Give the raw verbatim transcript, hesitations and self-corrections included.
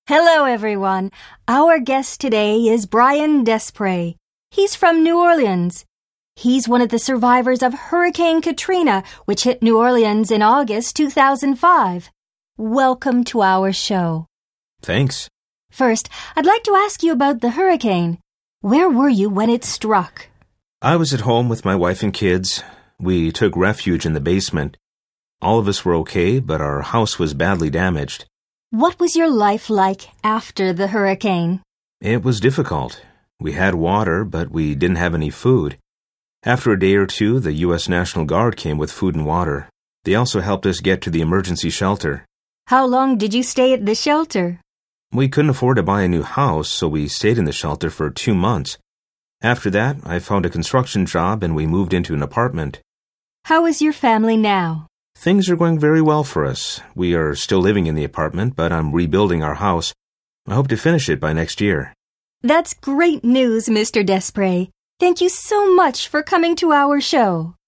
Hello, everyone. Our guest today is Brian Desprez. He's from New Orleans. He's one of the survivors of Hurricane Katrina, which hit New Orleans in August two thousand five. Welcome to our show. Thanks. First, I'd like to ask you about the hurricane. Where were you when it struck? I was at home with my wife and kids. We took refuge in the basement. All of us were okay, but our house was badly damaged. What was your life like after the hurricane? It was difficult. We had water, but we didn't have any food. After a day or two, the U S National Guard came with food and water. They also helped us get to the emergency shelter. How long did you stay at the shelter? We couldn't afford to buy a new house, so we stayed in the shelter for two months. After that, I found a construction job and we moved into an apartment. How is your family now? Things are going very well for us. We are still living in the apartment, but I'm rebuilding our house. I hope to finish it by next year. That's great news, Mister Desprez. Thank you so much for coming to our show.